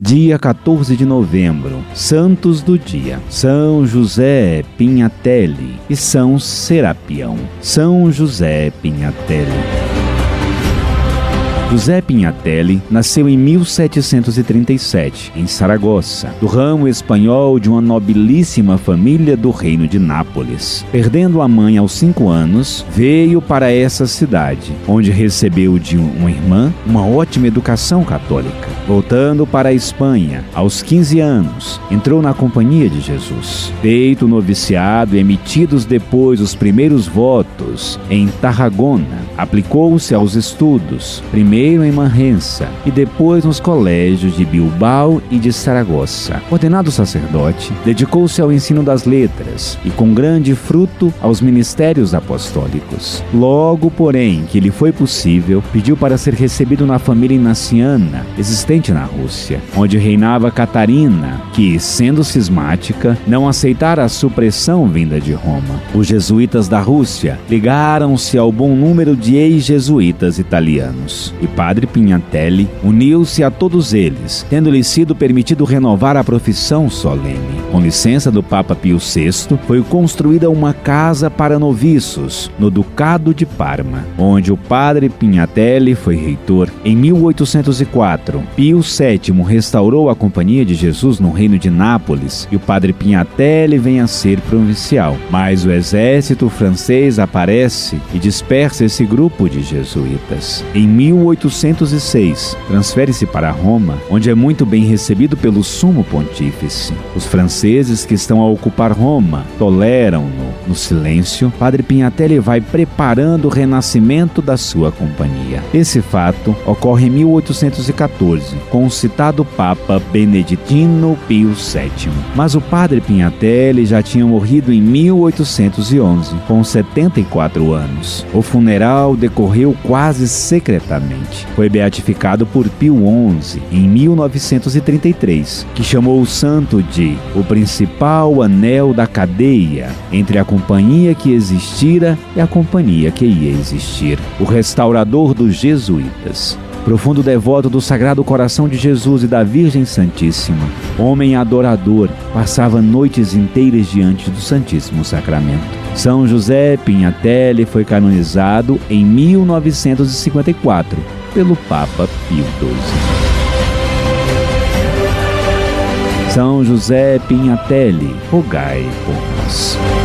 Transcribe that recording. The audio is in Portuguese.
Dia 14 de novembro, santos do dia: São José Pinhatelli e São Serapião. São José Pinhatelli. José Pinhatelli nasceu em 1737, em Saragossa, do ramo espanhol de uma nobilíssima família do reino de Nápoles. Perdendo a mãe aos 5 anos, veio para essa cidade, onde recebeu de uma irmã uma ótima educação católica. Voltando para a Espanha, aos 15 anos, entrou na Companhia de Jesus. Feito o noviciado e emitidos depois os primeiros votos em Tarragona, aplicou-se aos estudos, primeiro em Manresa e depois nos colégios de Bilbao e de Saragossa. Ordenado sacerdote, dedicou-se ao ensino das letras e, com grande fruto, aos ministérios apostólicos. Logo, porém, que lhe foi possível, pediu para ser recebido na família inaciana, existente na Rússia, onde reinava Catarina, que, sendo cismática, não aceitara a supressão vinda de Roma. Os jesuítas da Rússia ligaram-se ao bom número de ex-jesuítas italianos, e Padre Pinhatelli uniu-se a todos eles, tendo-lhe sido permitido renovar a profissão solene. Com licença do Papa Pio VI, foi construída uma casa para noviços no Ducado de Parma, onde o Padre Pinhatelli foi reitor. Em 1804, Pio VII restaurou a Companhia de Jesus no reino de Nápoles e o Padre Pinhatelli vem a ser provincial. Mas o exército francês aparece e dispersa esse grupo de jesuítas. Em 1806, transfere-se para Roma, onde é muito bem recebido pelo Sumo Pontífice. Os franceses que estão a ocupar Roma toleram-no. No silêncio, Padre Pinhatelli vai preparando o renascimento da sua companhia. Esse fato ocorre em 1814, com o citado Papa Beneditino Pio VII. Mas o Padre Pinhatelli já tinha morrido em 1811, com 74 anos. O funeral decorreu quase secretamente. Foi beatificado por Pio XI em 1933, que chamou o santo de o principal anel da cadeia entre a companhia que existira e a companhia que ia existir, o restaurador dos jesuítas. Profundo devoto do Sagrado Coração de Jesus e da Virgem Santíssima, homem adorador, passava noites inteiras diante do Santíssimo Sacramento. São José Pinhatelli foi canonizado em 1954 pelo Papa Pio XII. São José Pinhatelli, rogai por nós.